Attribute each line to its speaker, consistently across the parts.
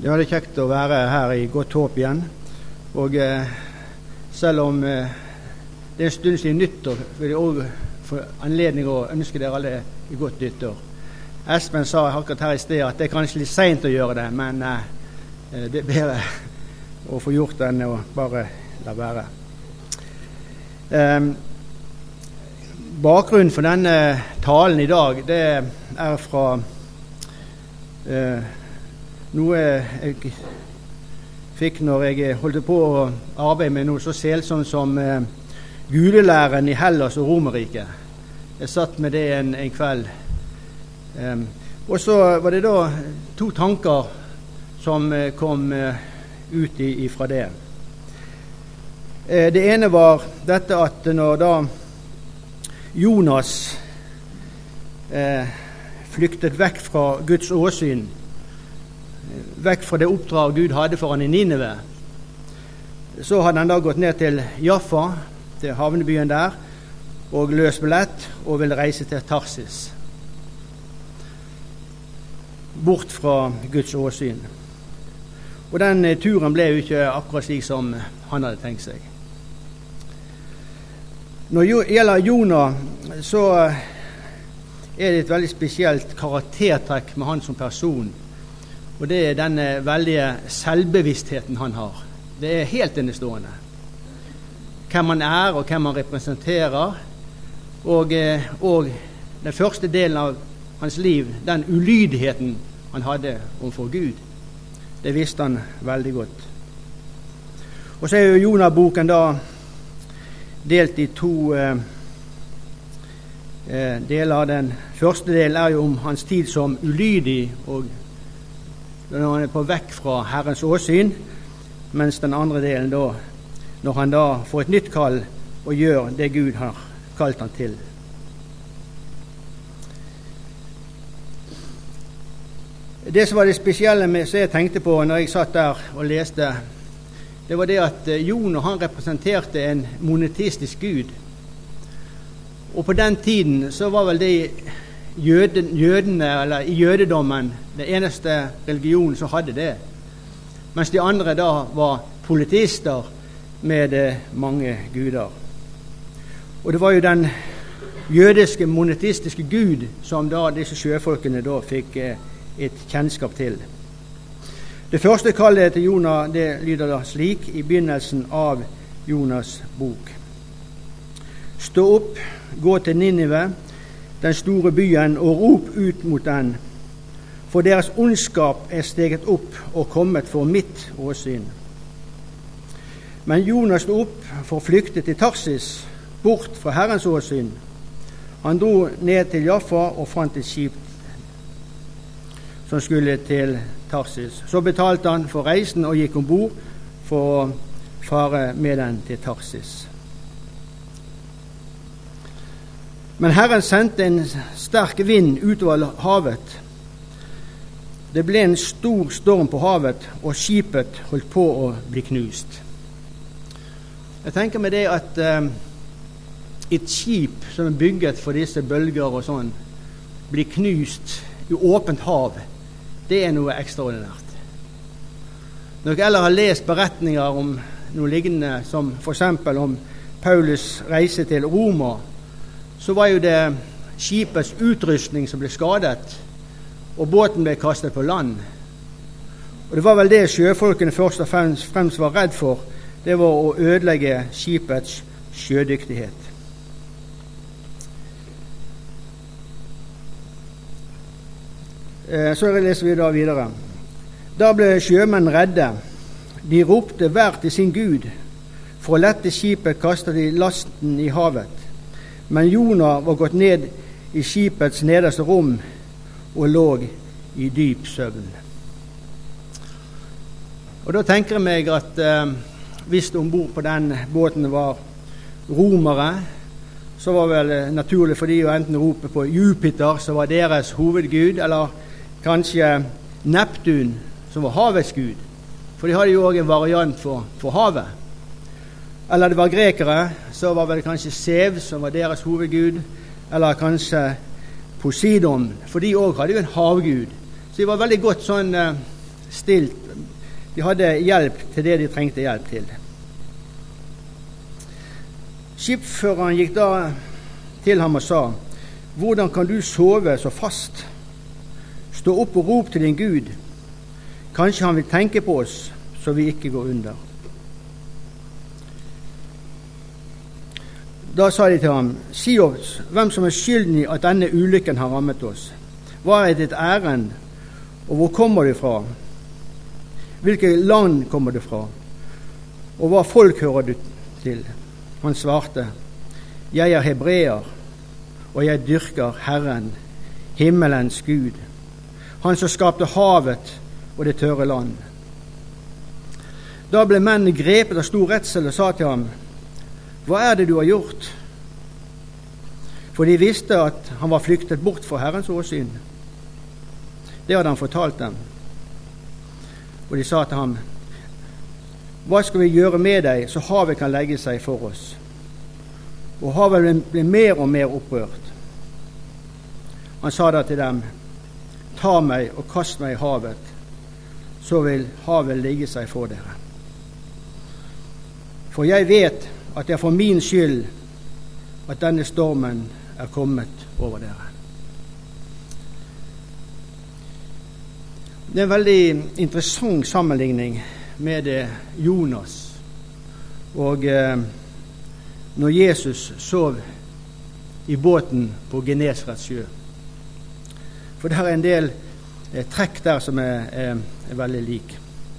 Speaker 1: Det var kjekt å være her i Godt Håp igjen. Og selv om det er en stund siden nyttår, vil jeg også få anledning å ønske dere alle i godt nyttår. Espen sa akkurat her i sted at det er kanskje litt sent å gjøre det, men det er bedre å få gjort det enn å bare la være. Bakgrunnen for denne talen i dag, det er fra noe jeg fikk når jeg holdt på å arbeide med noe så selsomt som gudelæren i Hellas og Romerriket. Jeg satt med det en kveld. Og så var det da to tanker som kom ut ifra det. Det ene var dette at når da Jonas flyktet vekk fra Guds åsyn, vekk fra det oppdrag Gud hadde for han i Nineve, så hadde han da gått ned til Jaffa, til havnebyen der, og løst billett og ville reise til Tarsis, bort fra Guds åsyn. Og den turen ble jo ikke akkurat slik som han hadde tenkt seg. Når det gjelder Jonah, så er det et veldig spesielt karaktertrekk med han som person, og det er denne veldige selvbevisstheten han har. Det er helt enestående. Hvem han er, og hvem han representerer, og den første delen av hans liv, den ulydigheten han hadde overfor Gud, det visste han veldig godt. Og så er jo Jonah-boken da delt i to deler. Den første delen er jo om hans tid som ulydig, og når han er på vekk fra Herrens åsyn, mens den andre delen da, når han da får et nytt kall og gjør det Gud har kalt han til. Det som var det spesielle med, som jeg tenkte på når jeg satt der og leste, det var det at Jonah, han representerte en monetistisk Gud. Og på den tiden så var vel det jødene, eller i jødedommen, den eneste religionen som hadde det. Mens de andre da var politister med mange guder. Og det var jo den jødiske monetistiske Gud som da disse sjøfolkene da fikk et kjennskap til. Det første kallet til Jonah, det lyder da slik i begynnelsen av Jonas bok. Stå opp, gå til Nineve, den store byen, og rop ut mot den, for deres ondskap er steget opp og kommet for mitt åsyn. Men Jonas sto opp for å flykte til Tarsis, bort fra Herrens åsyn. Han dro ned til Jaffa og fant et skip som skulle til Tarsis. Så betalte han for reisen og gikk ombord for å fare med den til Tarsis. Men Herren sendte en sterk vind utover havet. Det ble en stor storm på havet, og skipet holdt på å bli knust. Jeg tenker meg det at et skip som er bygget for disse bølger og sånn, blir knust i åpent hav. Det er noe ekstraordinært. Når jeg ellers har lest beretninger om noe lignende, som for eksempel om Paulus reise til Roma, så var jo det skipets utrustning som ble skadet, og båten ble kastet på land. Og det var vel det sjøfolkene først og fremst var redd for, det var å ødelegge skipets sjødyktighet. Så leser vi da videre. Da ble sjømenn redde. De ropte hver til sin Gud. For å lette skipet kastet de lasten i havet. Men Jonah var gått ned i skipets nederste rom og lå i dyp søvn. Og da tenker jeg meg at hvis det ombord på den båten var romere, så var vel naturlig for de å enten rope på Jupiter, som var deres hovedgud, eller kanskje Neptun, som var havets gud. For de hadde jo også en variant for havet. Eller det var grekere, så var vel kanskje Zeus, som var deres hovedgud, eller kanskje Poseidon, for de også hadde jo en havgud. Så de var veldig godt sånn stilt De hadde hjelp til det de trengte hjelp til. Skipsføreren gikk da til ham og sa: «Hvordan kan du sove så fast? Stå opp og rop til din Gud. Kanskje han vil tenke på oss, så vi ikke går under.» Da sa de til ham: «Si oss hvem som er skylden i at denne ulykken har rammet oss. Hva er ditt ærend, og hvor kommer du fra? Hvilket land kommer du fra? Og hva folk hører du til?» Han svarte: «Jeg er hebreer, og jeg dyrker Herren, himmelens Gud, han som skapte havet og det tørre land.» Da ble mennene grepet av stor redsel og sa til ham: «Hva er det du har gjort?» For de visste at han var flyktet bort fra Herrens åsyn. Det hadde han fortalt dem. Og de sa til ham: «Hva skal vi gjøre med deg, så havet kan legge seg for oss?» Og havet ble mer og mer opprørt. Han sa da til dem: «Ta meg og kast meg i havet, så vil havet ligge seg for dere. For jeg vet at det er for min skyld at denne stormen er kommet over dere.» Det er en veldig interessant sammenligning med Jonas og når Jesus sov i båten på Genesarets sjø. For det er en del trekk der som er veldig lik.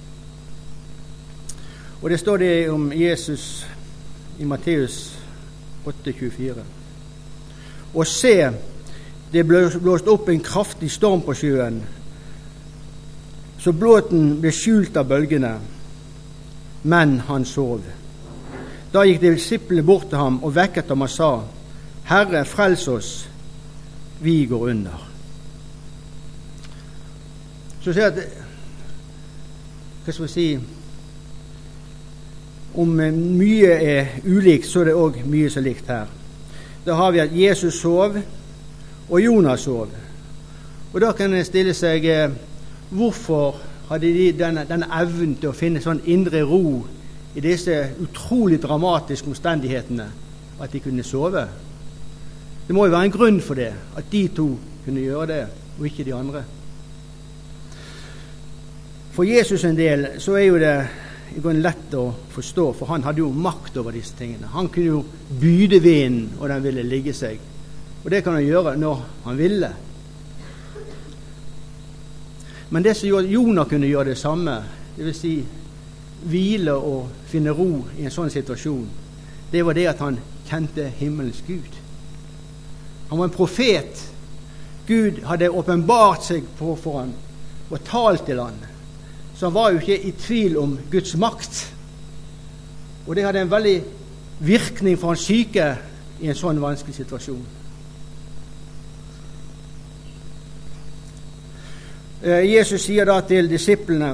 Speaker 1: Og det står det om Jesus i Matteus 8,24. «Og se, det blåste opp en kraftig storm på sjøen, så båten ble skjult av bølgene, men han sov. Da gikk disiplene bort til ham og vekket ham og sa: Herre, frels oss, vi går under.» Så sier jeg at, hva skal vi si, om mye er ulikt, så er det også mye som er likt her. Da har vi at Jesus sov, og Jonas sov. Og da kan en stille seg, hvorfor hadde de denne evnen til å finne sånn indre ro i disse utrolig dramatiske omstendighetene, at de kunne sove? Det må jo være en grunn for det, at de to kunne gjøre det, og ikke de andre. For Jesus en del så er jo det lett å forstå, for han hadde jo makt over disse tingene. Han kunne jo byde vinden, og den ville ligge seg. Og det kan han gjøre når han ville. Men det som gjorde Jonah kunne gjøre det samme, det vil si hvile og finne ro i en sånn situasjon, det var det at han kjente himmelens Gud. Han var en profet. Gud hadde åpenbart seg for han og talt til han. Så han var jo ikke i tvil om Guds makt. Og det hadde en veldig virkning for hans syke i en sånn vanskelig situasjon. Jesus sier da til disiplene,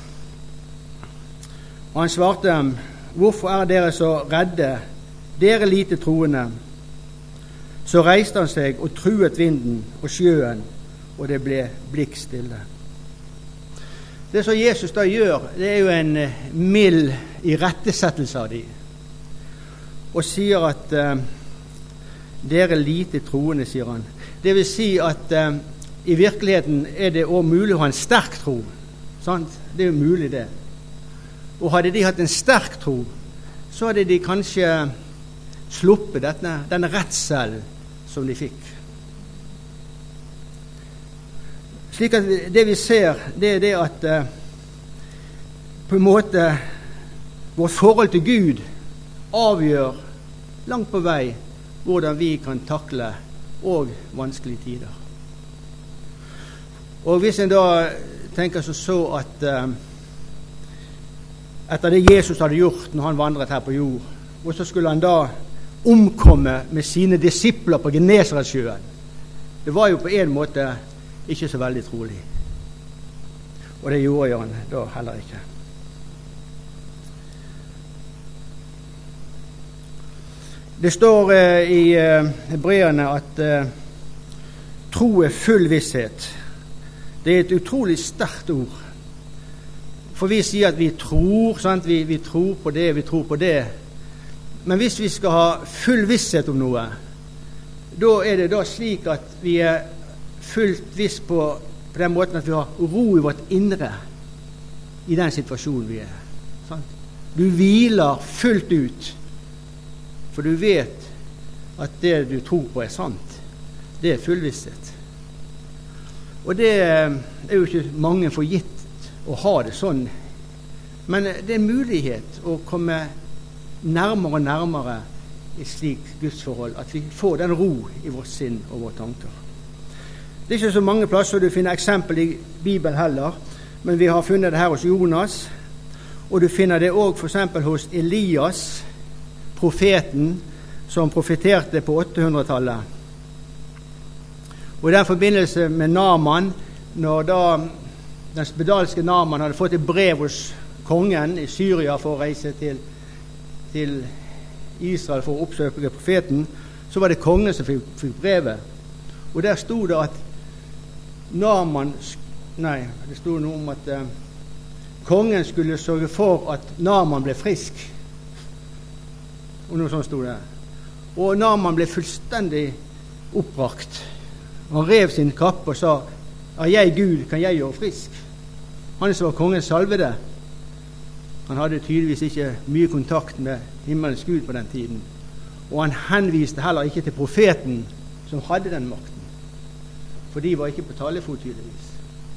Speaker 1: og han svarte dem: Hvorfor er dere så redde, dere lite troende? Så reiste han seg og truet vinden og sjøen, og det ble blikkstille. Det som Jesus da gjør, det er jo en mild irettesettelse av dem, og sier at dere lite troende, sier han. Det vil si at i virkeligheten er det også mulig å ha en sterk tro. Sant? Det er jo mulig det. Og hadde de hatt en sterk tro, så hadde de kanskje sluppet denne redselen som de fikk. Slik at det vi ser, det er det at på en måte vårt forhold til Gud avgjør langt på vei hvordan vi kan takle og vanskelige tider. Og hvis en da tenker så at etter det Jesus hadde gjort når han vandret her på jord, og så skulle han da omkomme med sine disipler på Genesaretsjøen, det var jo på en måte ikke så veldig trolig. Og det gjorde han da heller ikke. Det står i Hebreerne at tro er full visshet. Det er et utrolig sterkt ord. For vi sier at vi tror, sant? Vi tror på det, vi tror på det. Men hvis vi skal ha full visshet om noe, da er det da slik at vi er fullt viss på den måten at vi har ro i vårt indre i den situasjonen vi er. Sant? Du hviler fullt ut, for du vet at det du tror på er sant. Det er full visshet. Og det er jo ikke mange forgitt å ha det sånn, men det er mulighet å komme nærmere og nærmere i slik gudsforhold, at vi får den ro i vårt sinn og våre tanker. Det er ikke så mange plasser du finner eksempel i Bibelen heller, men vi har funnet det her hos Jonas, og du finner det også for eksempel hos Elias, profeten, som profeterte på 800-tallet. Og i den forbindelse med Naaman, når da den spedalske Naaman hadde fått et brev hos kongen i Syria for å reise til Israel for å oppsøke profeten, så var det kongen som fikk brevet. Og der stod det at det stod noe om at kongen skulle sørge for at Naaman ble frisk. Og noe sånt stod det. Og Naaman ble fullstendig oppbrakt. Han rev sin kappe og sa: «Er jeg Gud, kan jeg gjøre frisk?» Han som var kongens salvede, han hadde tydeligvis ikke mye kontakt med himmelens Gud på den tiden. Og han henviste heller ikke til profeten som hadde den makten. For de var ikke på talefot tydeligvis.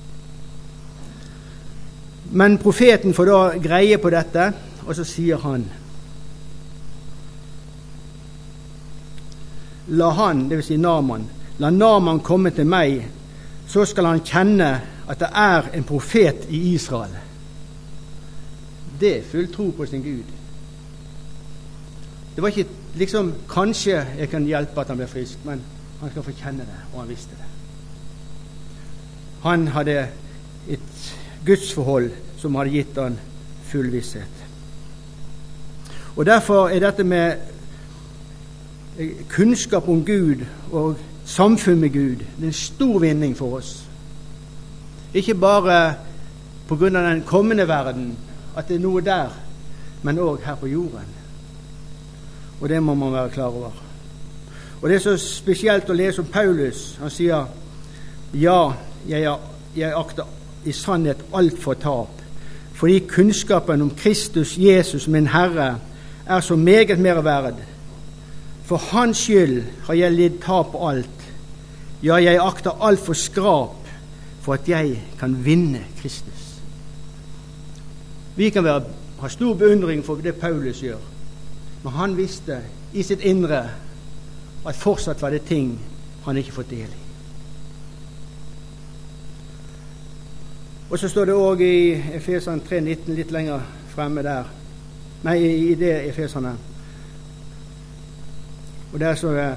Speaker 1: Men profeten får da greie på dette, og så sier han: «La han, det vil si Naaman, la Naaman komme til meg, så skal han kjenne at det er en profet i Israel.» Det er full tro på sin Gud. Det var ikke liksom, kanskje jeg kan hjelpe at han blir frisk, men han skal få kjenne det, og han visste det. Han hadde et gudsforhold som hadde gitt han full visshet. Og derfor er dette med kunnskap om Gud og samfunn med Gud, det er en stor vinning for oss. Ikke bare på grunn av den kommende verden, at det er noe der, men også her på jorden. Og det må man være klar over. Og det er så spesielt å lese om Paulus. Han sier: «Ja, jeg akter i sannhet alt for tap, fordi kunnskapen om Kristus Jesus, min Herre, er så meget mer verd. For hans skyld har jeg lidd tap på alt. Ja, jeg akter alt for skrap, for at jeg kan vinne Kristus.» Vi kan ha stor beundring for det Paulus gjør, men han visste i sitt indre at fortsatt var det ting han ikke fått del i. Og så står det også i Efeserne 3,19 litt lenger fremme der. Nei, i det Efeserne. Og der står det: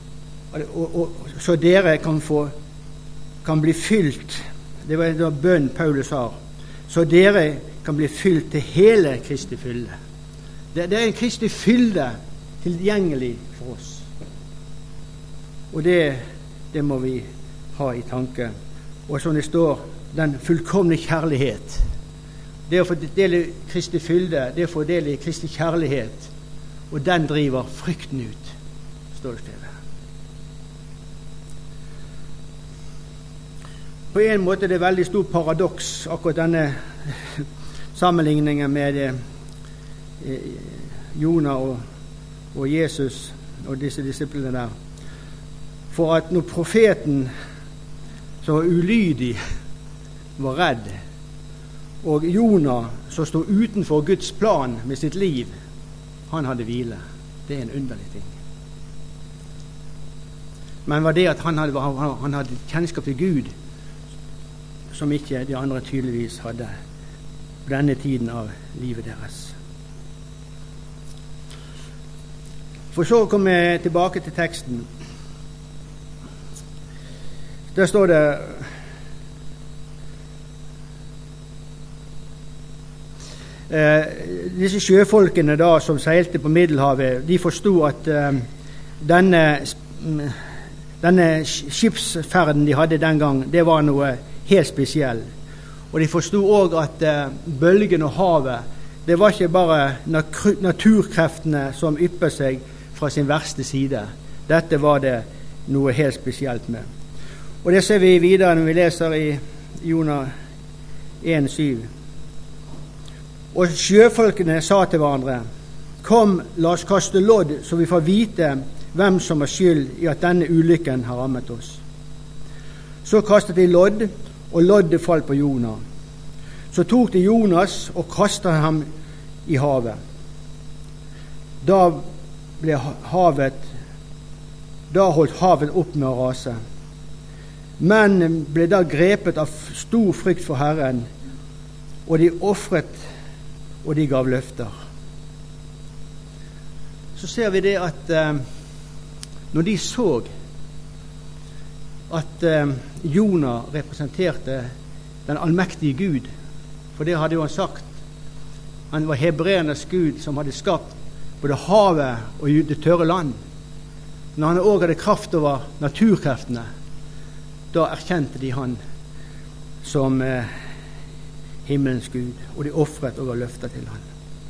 Speaker 1: så dere kan bli fylt. Det var da bønn Paulus har. Så dere kan bli fylt til hele Kristi fylde. Det er en Kristi fylde tilgjengelig for oss. Og det må vi ha i tanke. Og som det står, den fullkomne kjærlighet. Det å få dele Kristi fylde, det å få dele i Kristi kjærlighet, og den driver frykten ut, står det stedet. På en måte er det veldig stor paradoks, akkurat denne sammenligningen med Jonah og Jesus og disse disiplene der. For at når profeten som var ulydig var redd, og Jonah som stod utenfor Guds plan med sitt liv, han hadde hvile. Det er en underlig ting. Men var det at han hadde kjennskap til Gud som ikke de andre tydeligvis hadde på denne tiden av livet deres. For så kommer jeg tilbake til teksten. Der står det disse sjøfolkene da som seilte på Middelhavet, de forstod at denne skipsferden de hadde den gang, det var noe helt spesiell. Og de forsto også at bølgen og havet, det var ikke bare naturkreftene som ypper seg fra sin verste side. Dette var det noe helt spesielt med. Og det ser vi videre når vi leser i Jonah 1,7. Og sjøfolkene sa til hverandre: Kom, la oss kaste lodd, så vi får vite hvem som har skyld i at denne ulykken har rammet oss. Så kastet de lodd, og loddet falt på Jonah. Så tok de Jonas og kastet ham i havet. Da holdt havet opp med å rase. Mennene ble da grepet av stor frykt for Herren, og de ofret, og de gav løfter. Så ser vi det at når de så at Jonah representerte den allmektige Gud, for det hadde jo han sagt, han var hebreernes Gud som hadde skapt både havet og det tørre land. Når han også hadde kraft over naturkreftene, da erkjente de han som himmelens Gud, og de offret og ga løfter til han.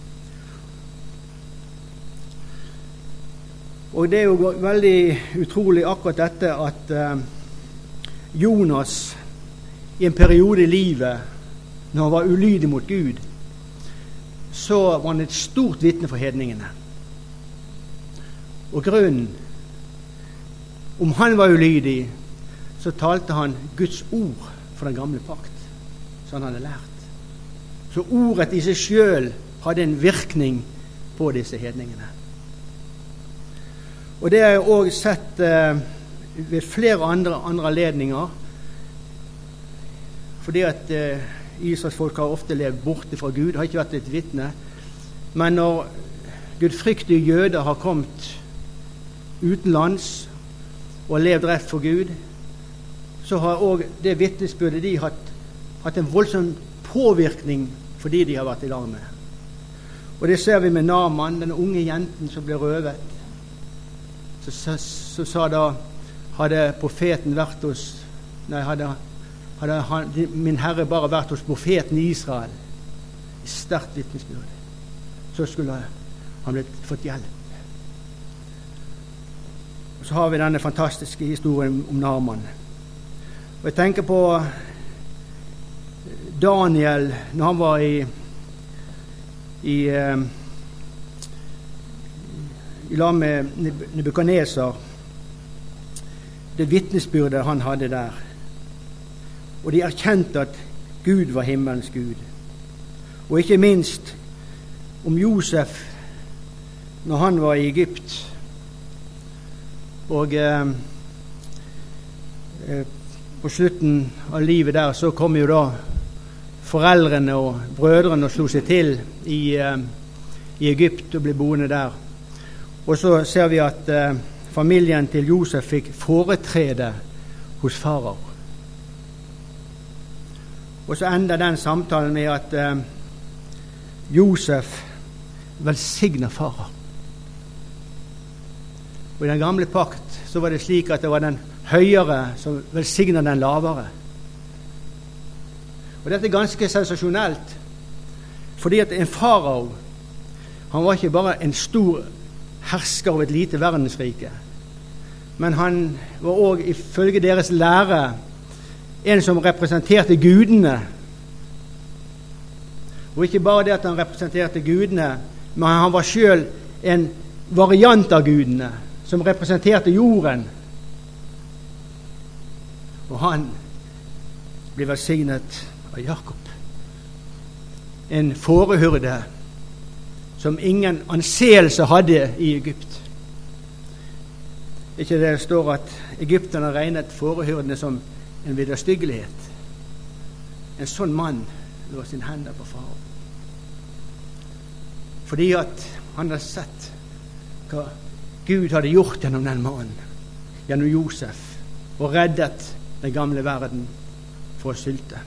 Speaker 1: Og det er jo veldig utrolig akkurat dette at Jonas i en periode i livet, når han var ulydig mot Gud, så var han et stort vitne for hedningene. Og grunnen, om han var ulydig, så talte han Guds ord for den gamle pakt, som han hadde lært. Så ordet i seg selv hadde en virkning på disse hedningene. Og det har jeg også sett ved flere andre anledninger, fordi at Israels folk har ofte levd borte fra Gud, har ikke vært et vitne. Men når gudfryktige jøder har kommet utenlands og levd rett for Gud, så har også det vitnesbyrdet de hatt en voldsom påvirkning for de har vært i lag med. Og det ser vi med Naaman, den unge jenten som ble røvet. Så sa da, hadde profeten vært hos, hadde min Herre bare vært hos profeten i Israel, i sterkt vitnesbyrd, så skulle han fått hjelp. Og så har vi denne fantastiske historien om Naaman. Og jeg tenker på Daniel, når han var i lag med Nebukadnesar, det vitnesbyrdet han hadde der. Og de erkjente at Gud var himmelens Gud. Og ikke minst om Josef, når han var i Egypt. Og på slutten av livet der så kom jo da foreldrene og brødrene og slo seg til i Egypt og ble boende der. Og så ser vi at familien til Josef fikk foretrede hos farao. Og så ender den samtalen med at Josef velsigner farao. Og i den gamle pakt så var det slik at det var den høyere som velsigner den lavere. Og dette er ganske sensasjonelt, fordi at en farao, han var ikke bare en stor hersker av et lite verdensrike, men han var også ifølge deres lære en som representerte gudene. Og ikke bare det at han representerte gudene, men han var selv en variant av gudene, som representerte jorden. Og han ble velsignet av Jakob, en fårehyrde som ingen anseelse hadde i Egypt. Ikke det står at egypterne regnet fårehyrdene som en vederstyggelighet. En sånn mann lå sin hender på farao, fordi at han hadde sett hva Gud hadde gjort gjennom den mannen, gjennom Josef, og reddet den gamle verden for å sylte.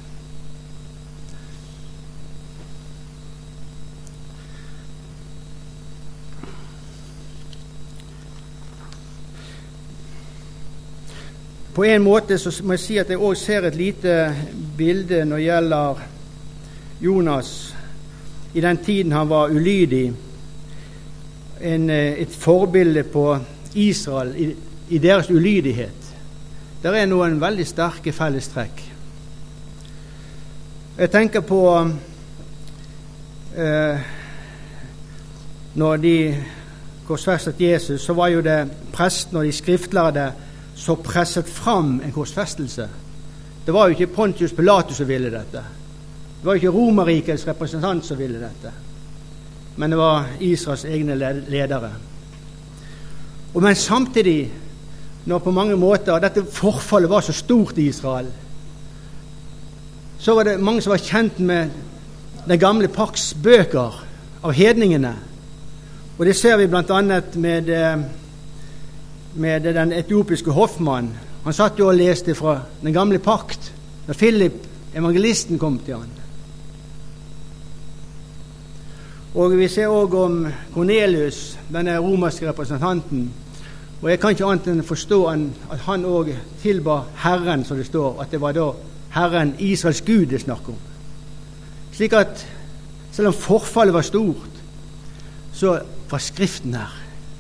Speaker 1: på en måte så må jeg si at jeg også ser et lite bilde når det gjelder Jonas i den tiden han var ulydig. Et forbilde på Israel i deres ulydighet. Der er noen veldig sterke fellestrekk. Jeg tenker på når de korsfestet Jesus, så var jo det prestene og de skriftlærde så presset fram en korsfestelse. Det var jo ikke Pontius Pilatus som ville dette. Det var jo ikke Romerrikets representant som ville dette. Men det var Israels egne ledere. Men samtidig, når på mange måter dette forfallet var så stort i Israel, så var det mange som var kjent med den gamle pakts bøker av hedningene. Og det ser vi blant annet med den etiopiske hoffmann. Han satt jo og leste fra den gamle pakt når Philip, evangelisten, kom til han. Og vi ser også om Cornelius, denne romerske representanten. Og jeg kan ikke annet enn forstå at han også tilba Herren, som det står, at det var da Herren, Israels Gud, det snakket om. Slik at selv om forfallet var stort, så var Skriften her.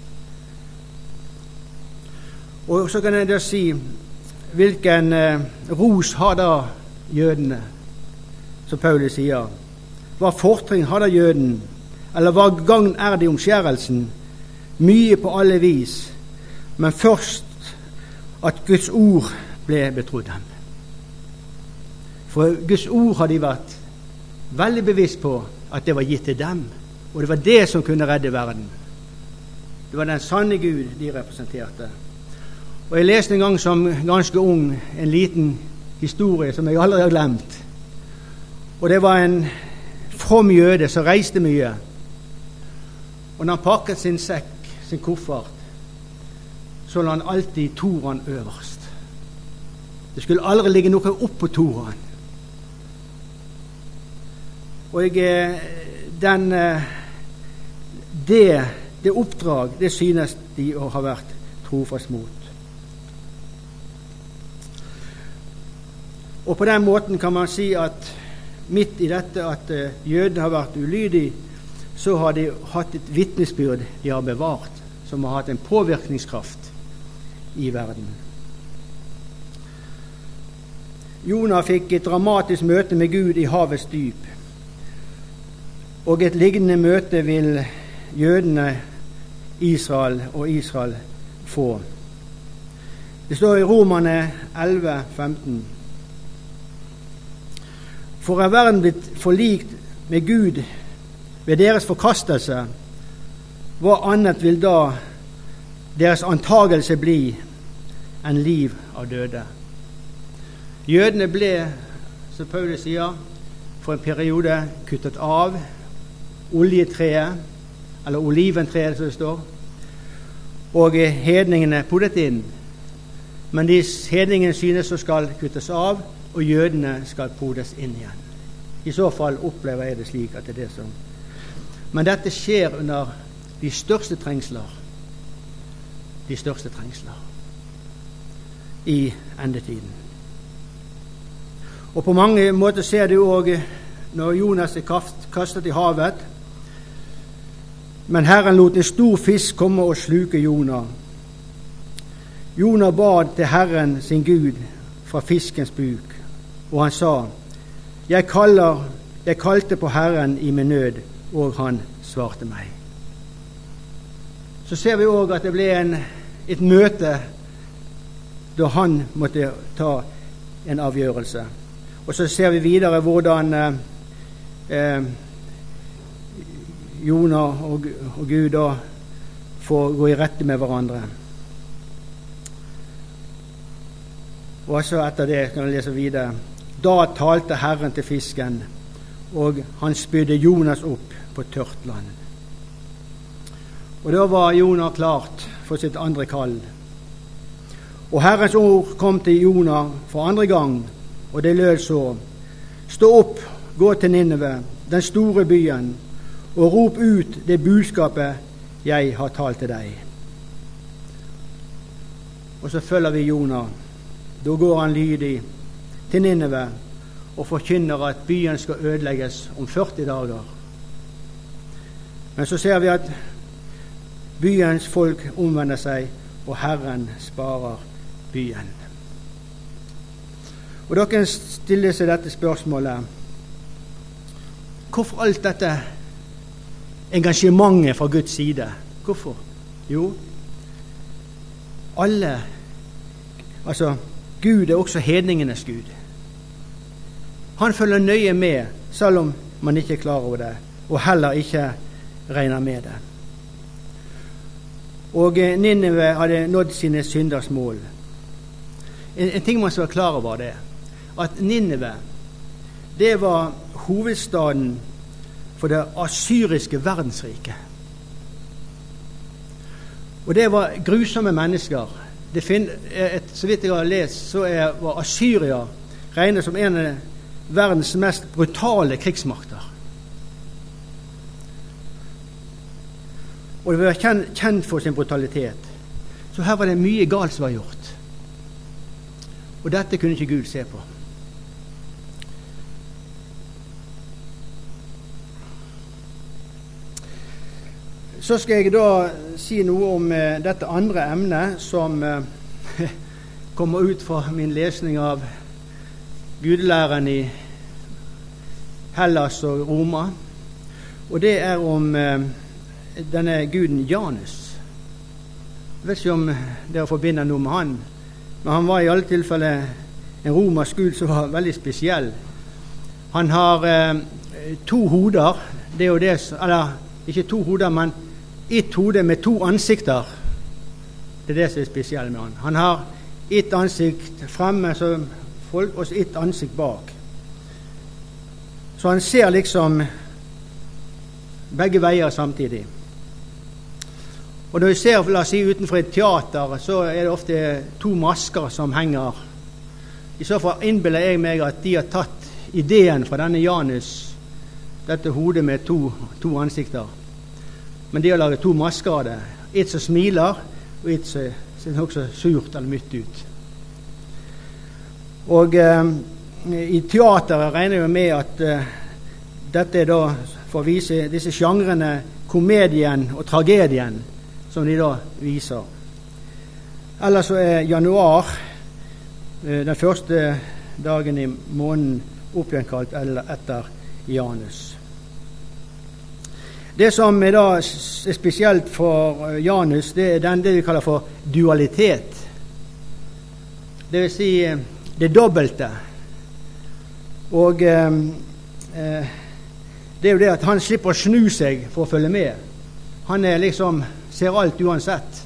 Speaker 1: Og så kan jeg da si, hvilken ros har da jødene, som Paulus sier. Hva fortrinn har da jøden, eller hva gagn er det i omskjærelsen? Mye på alle vis, men først at Guds ord ble betrodd dem. For Guds ord har de vært veldig bevisst på at det var gitt til dem, og det var det som kunne redde verden. Det var den sanne Gud de representerte. Og jeg leste en gang som ganske ung en liten historie som jeg aldri har glemt. Og det var en from jøde som reiste mye. Og når han pakket sin sekk, sin koffert, så la han alltid Toraen øverst. Det skulle aldri ligge noe opp på Toraen. Og det oppdrag, det synes de å ha vært trofast mot. Og på den måten kan man si at midt i dette at jødene har vært ulydige, så har de hatt et vitnesbyrd de har bevart, som har hatt en påvirkningskraft i verden. Jonah fikk et dramatisk møte med Gud i havets dyp, og et lignende møte vil jødene Israel få. Det står i Romerne 11:15. For er verden blitt forlikt med Gud ved deres forkastelse, hva annet vil da deres antagelse bli enn liv av døde? Jødene ble, som Paulus sier, for en periode kuttet av oljetreet, eller oliventreet som det står, og hedningene puttet inn. Men de hedningene synes som skal kuttes av, og jødene skal podes inn igjen. I så fall opplever jeg det slik at det er det som. Men dette skjer under de største trengsler. De største trengsler i endetiden. Og på mange måter ser du også når Jonas er kastet i havet, men Herren lot en stor fisk komme og sluke Jonah. Jonah bad til Herren sin Gud fra fiskens buk, og han sa, jeg kalte på Herren i min nød, og han svarte meg. Så ser vi også at det ble et møte da han måtte ta en avgjørelse. Og så ser vi videre hvordan Jonah og Gud da får gå i rette med hverandre. Og så etter det kan jeg lese videre. Da talte Herren til fisken, og han spydde Jonas opp på tørt land. Og da var Jonah klart for sitt andre kall. Og Herrens ord kom til Jonah for andre gang, og det lød så: Stå opp, gå til Nineve, den store byen, og rop ut det budskapet jeg har talt til deg. Og så følger vi Jonah Da går han lydig til Nineve og forkynner at byen skal ødelegges om 40 dager. Men så ser vi at byens folk omvender seg, og Herren sparer byen. Og da kan stille seg dette spørsmålet: hvorfor alt dette engasjementet fra Guds side? Hvorfor? Jo, Gud er også hedningenes Gud. Han følger nøye med, selv om man ikke er klar over det, og heller ikke regner med det. Og Nineve hadde nådd sine synders mål. En ting man skal være klar over det, at Nineve, det var hovedstaden for det assyriske verdensriket. Og det var grusomme mennesker. Så vidt jeg har lest, så var Assyria regnet som en av verdens mest brutale krigsmakter. Og det var kjent for sin brutalitet. Så her var det mye galt som var gjort. Og dette kunne ikke Gud se på. Så skal jeg da si noe om dette andre emnet som kommer ut fra min lesning av gudelæren i Hellas og Roma. Og det er om denne guden Janus. Jeg vet ikke om dere forbinder noe med han, men han var i alle tilfeller en romersk gud som var veldig spesiell. Han har 2 hoder. Det er jo det, eller ikke 2 hoder, men 1 hode med 2 ansikter. Det er det som er spesielt med han. Han har 1 ansikt fremme som folk, og så 1 ansikt bak. Så han ser liksom begge veier samtidig. Og når vi ser, la oss si, utenfor et teater, så er det ofte 2 masker som henger. I så fall innbiller jeg meg at de har tatt ideen fra denne Janus, dette hodet med 2 ansikter. Men de har laget 2 masker av det. 1 som smiler, og 1 som ser også surt eller mytt ut. Og i teateret regner jeg med at dette er da for å vise disse sjangrene, komedien og tragedien, som de da viser. Ellers så er januar, den første dagen i måneden, oppgjenkalt etter Janus. Det som er da er spesielt for Janus, det er det vi kaller for dualitet. Det vil si det dobbelte. Og det er jo det at han slipper å snu seg for å følge med. Han er liksom, ser alt uansett.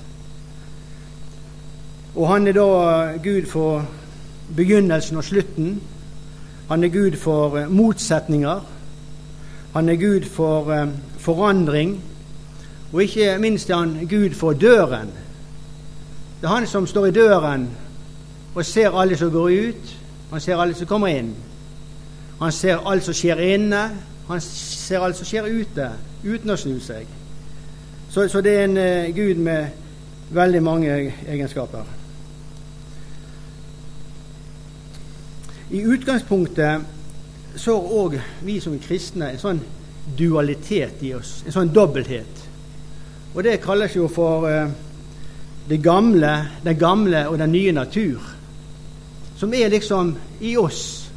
Speaker 1: Og han er da Gud for begynnelsen og slutten. Han er Gud for motsetninger. Han er Gud for forandring, og ikke minst er han Gud for døren. Det er han som står i døren og ser alle som går ut, han ser alle som kommer inn. Han ser alt som skjer inne, han ser alt som skjer ute, uten å snu seg. Så det er en Gud med veldig mange egenskaper. I utgangspunktet så har også vi som kristne en sånn dualitet i oss, en sånn dobbelthet. Og det kalles jo for den gamle og den nye natur, som er liksom i oss,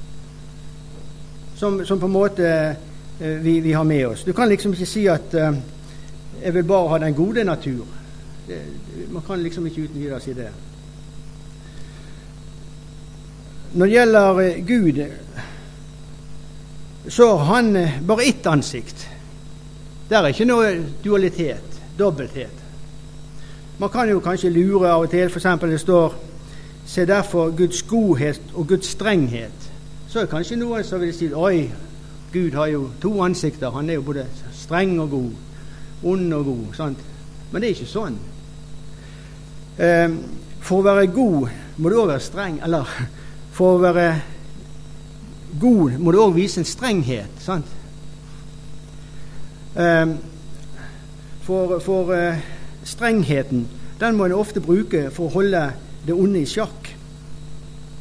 Speaker 1: som på en måte vi har med oss. Du kan liksom ikke si at jeg vil bare ha den gode natur. Man kan liksom ikke uten videre si det. Når det gjelder Gud, så har han bare 1 ansikt. Det er ikke noe dualitet, dobbelthet. Man kan jo kanskje lure av og til, for eksempel det står «Se derfor Guds godhet og Guds strenghet». Så er det kanskje noen som vil si «Oi, Gud har jo 2 ansikter, han er jo både streng og god, ond og god». Sant? Men det er ikke sånn. For å være god må du også være streng, eller for å være god må du også vise en strenghet, sant? For strengheten, den må en ofte bruke for å holde det onde i sjakk.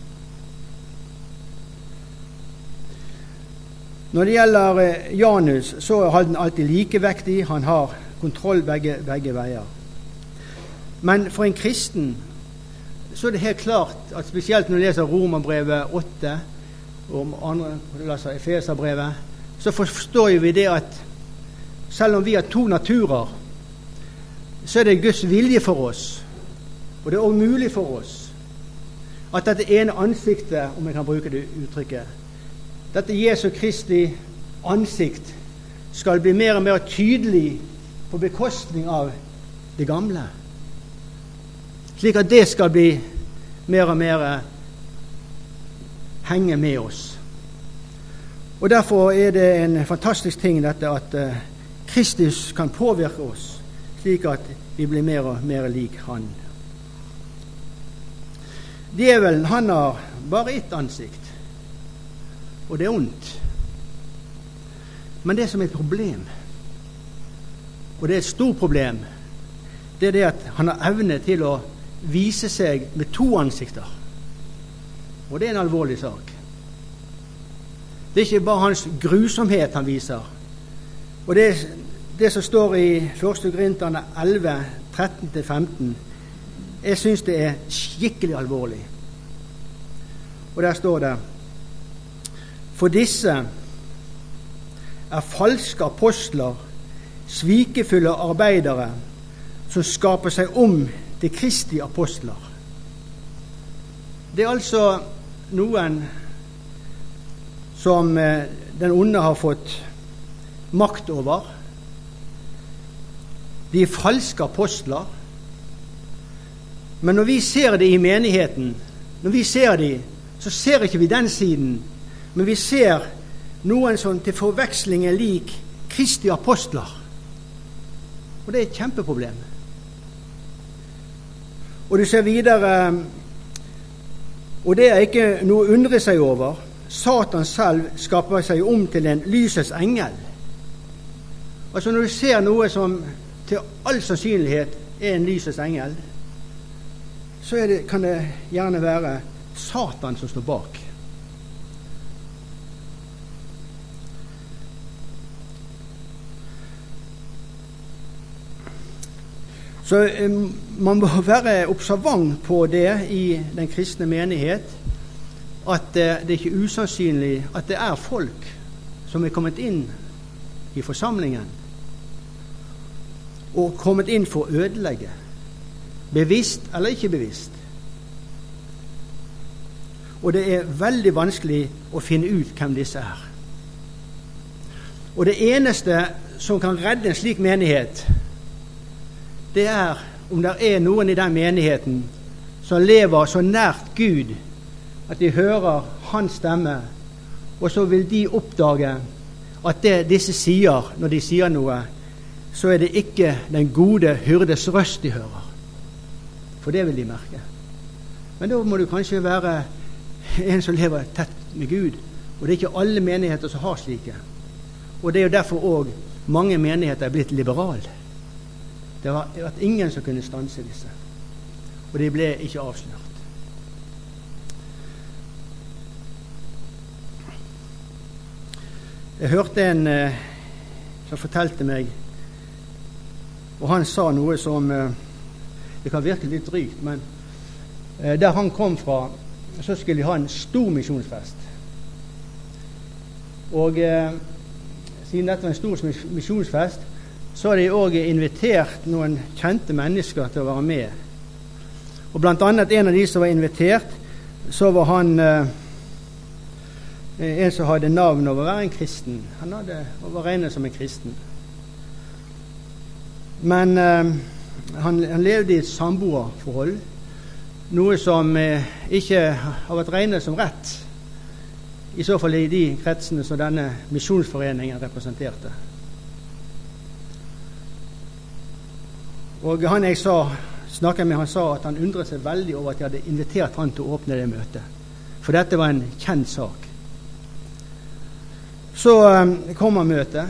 Speaker 1: Når det gjelder Janus, så er han alltid likevektig, han har kontroll begge veier. Men for en kristen så er det helt klart at spesielt når du leser Romerbrevet 8 og andre leser Efeserbrevet, så forstår vi det at selv om vi har to naturer, så er det Guds vilje for oss, og det er også mulig for oss, at dette ene ansiktet, om jeg kan bruke det uttrykket, dette Jesu Kristi ansikt skal bli mer og mer tydelig på bekostning av det gamle, slik at det skal bli mer og mer henge med oss. Og derfor er det en fantastisk ting dette at Kristus kan påvirke oss, slik at vi blir mer og mer lik han. Djevelen, han har bare ett ansikt, og det er ondt. Men det som er et problem, og det er et stort problem, det er det at han har evne til å vise seg med to ansikter. Og det er en alvorlig sak. Det er ikke bare hans grusomhet han viser. Og det som står i 1. Korinterne 11, 13-15, jeg synes det er skikkelig alvorlig. Og der står det: For disse er falske apostler, svikefulle arbeidere, som skaper seg om til Kristi apostler. Det er altså noen som den onde har fått makt over. De er falske apostler. Men når vi ser det i menigheten, når vi ser det, så ser ikke vi den siden, men vi ser noen som til forveksling er lik Kristi apostler. Og det er et kjempeproblem. Og du ser videre, og det er ikke noe å undre seg over, Satan selv skaper seg om til en lysets engel. Altså når du ser noe som til all sannsynlighet er en lysets engel, så kan det gjerne være Satan som står bak. Så man må være observant på det i den kristne menighet, at det er ikke usannsynlig at det er folk som er kommet inn i forsamlingen og kommet inn for å ødelegge, bevisst eller ikke bevisst. Og det er veldig vanskelig å finne ut hvem disse er. Og det eneste som kan redde en slik menighet, det er om det er noen i den menigheten som lever så nært Gud at de hører hans stemme, og så vil de oppdage at det disse sier, når de sier noe, så er det ikke den gode hyrdes røst de hører. For det vil de merke. Men da må du kanskje være en som lever tett med Gud, og det er ikke alle menigheter som har slike. Og det er jo derfor også mange menigheter er blitt liberale. Det var at ingen som kunne stanse disse, og de ble ikke avslørt. Jeg hørte en som fortalte meg, og han sa noe som det kan virke litt drygt, men der han kom fra, så skulle de ha en stor misjonsfest. Og siden dette var en stor misjonsfest, så har de også invitert noen kjente mennesker til å være med. Og blant annet en av de som var invitert, så var han en som hadde navn over å være en kristen. Han var regnet som en kristen. Men han levde i et samboerforhold, noe som ikke har vært regnet som rett, i så fall i de kretsene som denne misjonsforeningen representerte. Og han jeg snakket med, han sa at han undret seg veldig over at jeg hadde invitert han til å åpne det møtet. For dette var en kjent sak. Så kom han møtet,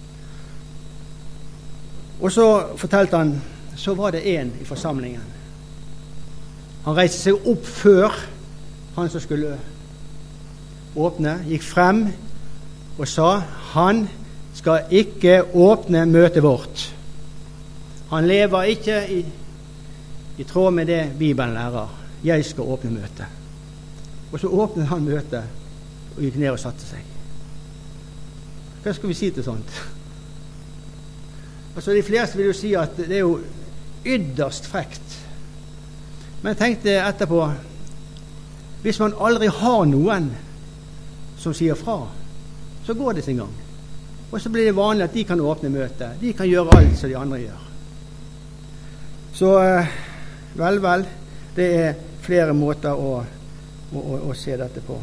Speaker 1: og så fortalte han, så var det en i forsamlingen. Han reiste seg opp før han som skulle åpne, gikk frem og sa han skal ikke åpne møtet vårt. Han lever ikke i tråd med det Bibelen lærer. Jeg skal åpne møtet. Og så åpnet han møtet og gikk ned og satte seg. Hva skal vi si til sånt? Altså, de fleste vil jo si at det er jo ytterst frekt. Men jeg tenkte etterpå, hvis man aldri har noen som sier fra, så går det sin gang. Og så blir det vanlig at de kan åpne møtet. De kan gjøre alt som de andre gjør. Så vel, det er flere måter å se dette på.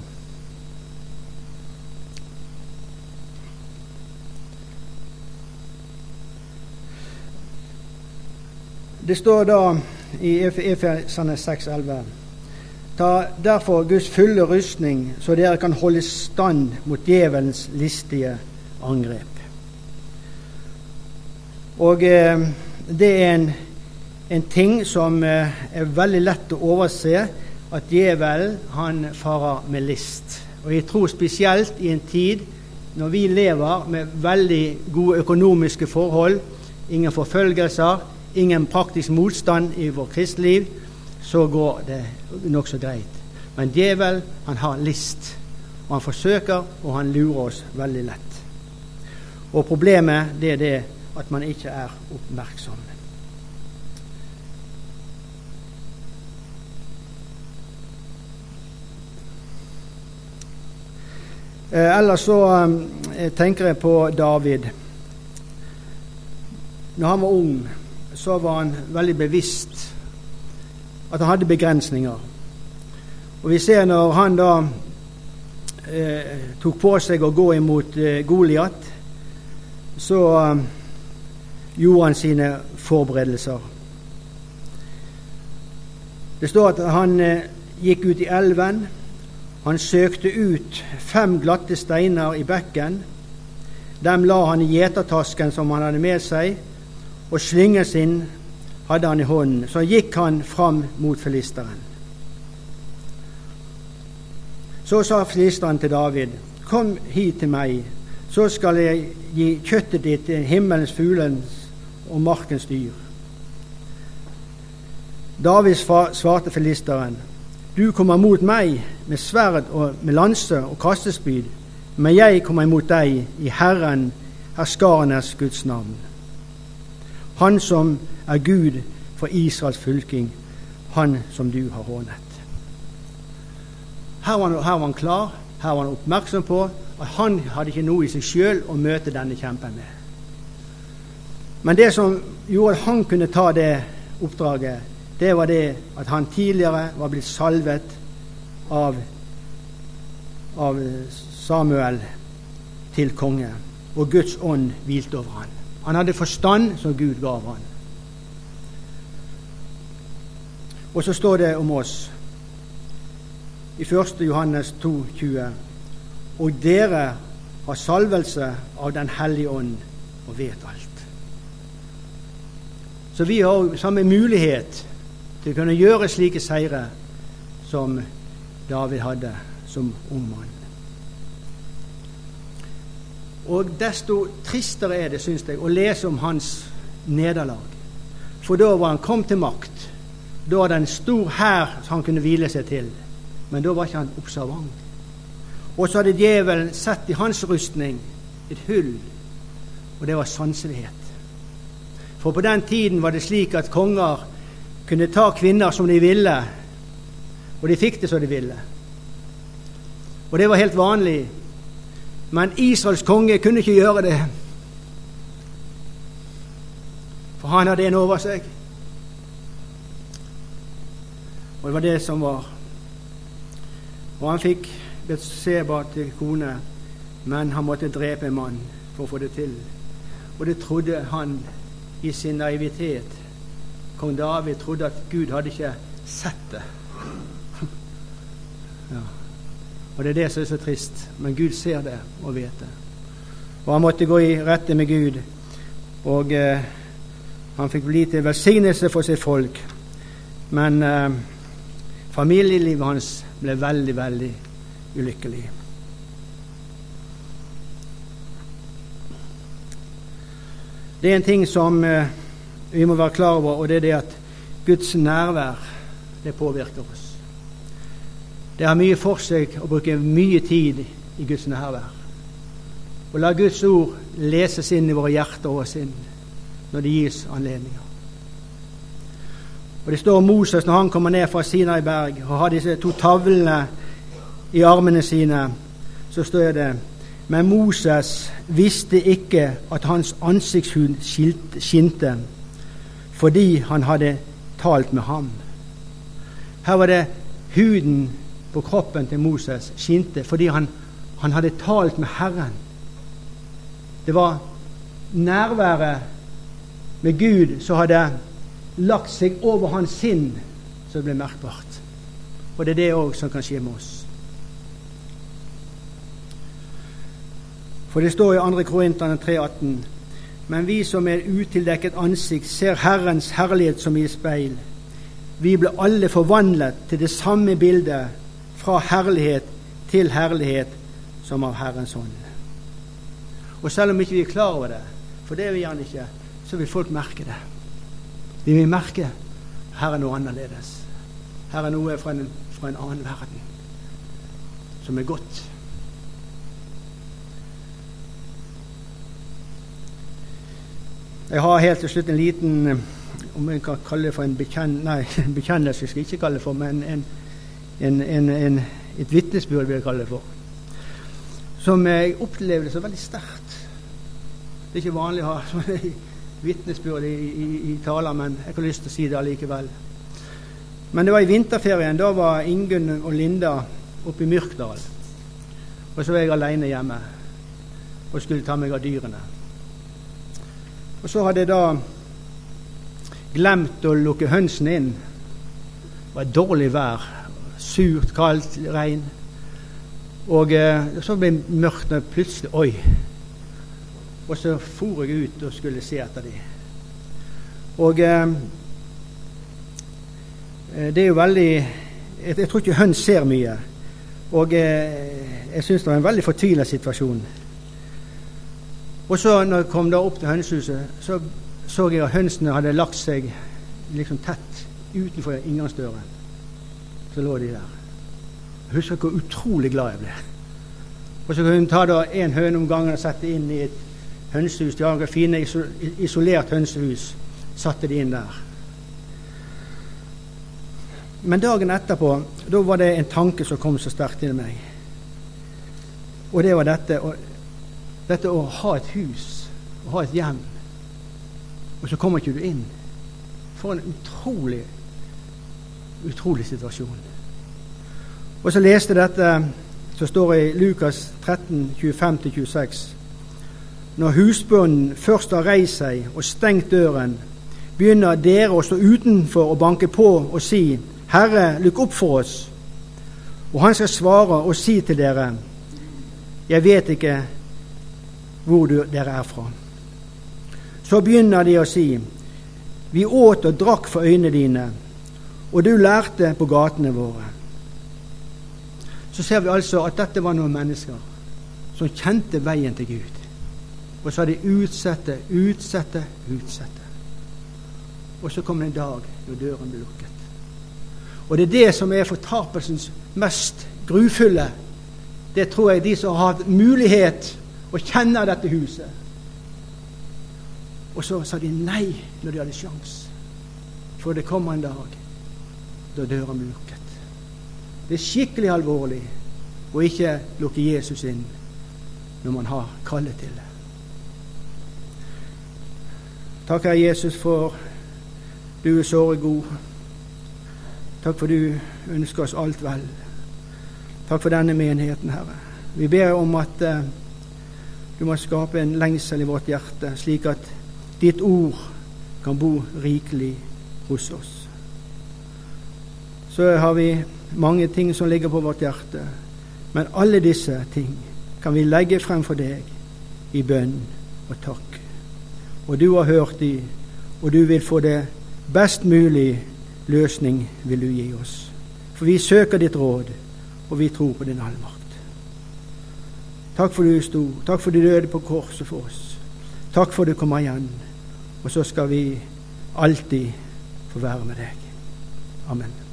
Speaker 1: Det står da i Efeserne 6,11: Ta derfor Guds fulle rustning, så dere kan holde stand mot djevelens listige angrep. Og det er en ting som er veldig lett å overse, at djevelen han farer med list. Og jeg tror spesielt i en tid når vi lever med veldig gode økonomiske forhold, ingen forfølgelser, ingen praktisk motstand i vår kristliv, så går det nok så greit. Men djevelen han har list, og han forsøker, og han lurer oss veldig lett. Og problemet det er det at man ikke er oppmerksom. Ellers så tenker jeg på David. Når han var ung, så var han veldig bevisst at han hadde begrensninger. Og vi ser når han da tok på seg å gå imot Goliat, så gjorde han sine forberedelser. Det står at han gikk ut i elven. Han søkte ut 5 glatte steiner i bekken. Dem la han i gjetertasken som han hadde med seg, og slingen sin hadde han i hånden. Så gikk han fram mot filisteren. Så sa filisteren til David: Kom hit til meg, så skal jeg gi kjøttet ditt til himmelens fuglens og markens dyr. David svarte filisteren: Du kommer mot meg med sverd og med lanse og kastespyd, men jeg kommer imot deg i Herren, herskarenes Guds navn. Han som er Gud for Israels fylking, han som du har hånet. Her var han klar, her var han oppmerksom på at han hadde ikke noe i seg selv å møte denne kjempen med. Men det som gjorde at han kunne ta det oppdraget, det var det at han tidligere var blitt salvet av Samuel til konge, og Guds ånd hvilte over han. Han hadde forstand som Gud gav han. Og så står det om oss i 1. Johannes 2,20: Og dere har salvelse av den hellige ånd og vet alt. Så vi har samme mulighet til å kunne gjøre slike seire som David hadde som ung mann. Og desto tristere er det, synes jeg, å lese om hans nederlag. For da var han kommet til makt. Da var det en stor hær som han kunne hvile seg til. Men da var ikke han observant. Og så hadde djevelen sett i hans rustning et hull, og det var sanselighet. For på den tiden var det slik at konger kunne ta kvinner som de ville, og de fikk det som de ville. Og det var helt vanlig. Men Israels konge kunne ikke gjøre det, for han hadde en over seg. Og det var det som var. Og han fikk Betseba til kone, men han måtte drepe en mann for å få det til. Og det trodde han i sin naivitet. Kong David trodde at Gud hadde ikke sett det. Ja. Og det er det som er så trist. Men Gud ser det og vet det. Og han måtte gå i rette med Gud. Og han fikk bli til velsignelse for sitt folk. Men familielivet hans ble veldig, veldig ulykkelig. Det er en ting som vi må være klar over, og det er det at Guds nærvær, det påvirker oss. Det har mye for seg å bruke mye tid i Guds nærvær. Og la Guds ord leses inn i våre hjerter og sinn når det gis anledninger. Og det står om Moses når han kommer ned fra Sinai berg og har disse 2 tavlene i armene sine, så står det: men Moses visste ikke at hans ansiktshud skinte, fordi han hadde talt med ham. Her var det huden på kroppen til Moses skinte, fordi han hadde talt med Herren. Det var nærværet med Gud som hadde lagt seg over hans sinn, så det ble merkbart. Og det er det også som kan skje med oss. For det står i 2. Korinterne 3,18: men vi som med utildekket ansikt ser Herrens herlighet som i speil, vi ble alle forvandlet til det samme bildet, fra herlighet til herlighet, som av Herrens hånd. Og selv om ikke vi er klar over det, for det er vi gjerne ikke, så vil folk merke det. Vi vil merke her er noe annerledes. Her er noe fra en annen verden som er godt. Jeg har helt til slutt en liten, om jeg kan kalle det for en bekjennelse, jeg skal ikke kalle det for, men et vitnesbyrd vil jeg kalle det for, som jeg opplevde så veldig sterkt. Det er ikke vanlig å ha sånne vitnesbyrd i taler, men jeg har lyst til å si det allikevel. Men det var i vinterferien. Da var Ingunn og Linda oppe i Myrkdal, og så var jeg alene hjemme og skulle ta meg av dyrene. Og så hadde jeg da glemt å lukke hønsene inn. Det var dårlig vær, surt, kaldt, regn. Og så ble det mørkt, og plutselig, oi. Og så for jeg ut og skulle se etter dem. Og det er jo veldig, jeg tror ikke høns ser mye. Og jeg synes det var en veldig fortvilet situasjon. Og så når jeg kom da opp til hønsehuset, så jeg at hønsene hadde lagt seg liksom tett utenfor inngangsdøren. Så lå de der. Jeg husker hvor utrolig glad jeg ble. Og så kunne hun ta da en høne om gangen og sette inn i et hønsehus. De har fine isolert hønsehus. Satte de inn der. Men dagen etterpå, da var det en tanke som kom så sterkt til meg. Og det var dette å ha et hus, å ha et hjem, og så kommer ikke du inn. For en utrolig situasjon. Og så leste dette, så står det i Lukas 13, 25-26. Når husbonden først har reist seg og stengt døren, begynner dere å stå utenfor og banke på og si: Herre, lukk opp for oss. Og han skal svare og si til dere: Jeg vet ikke hvor dere er fra. Så begynner de å si: Vi åt og drakk for øynene dine, og du lærte på gatene våre. Så ser vi altså at dette var noen mennesker som kjente veien til Gud. Og så hadde de utsette. Og så kom det en dag når døren ble lukket. Og det er det som er fortapelsens mest grufulle. Det tror jeg de som har hatt mulighet å kjenne dette huset. Og så sa de nei når de hadde sjans. For det kommer en dag da døren ble lukket. Det er skikkelig alvorlig å ikke lukke Jesus inn når man har kallet til det. Takk, Herre Jesus, for du er såre god. Takk for du ønsker oss alt vel. Takk for denne menigheten, Herre. Vi ber om at du må skape en lengsel i vårt hjerte, slik at ditt ord kan bo rikelig hos oss. Så har vi mange ting som ligger på vårt hjerte, men alle disse ting kan vi legge frem for deg i bønn og takk. Og du har hørt de, og du vil få det best mulig løsning vil du gi oss. For vi søker ditt råd, og vi tror på din allmakt. Takk for du sto, takk for du døde på korset for oss. Takk for du kommer igjen. og så skal vi alltid få være med deg. Amen.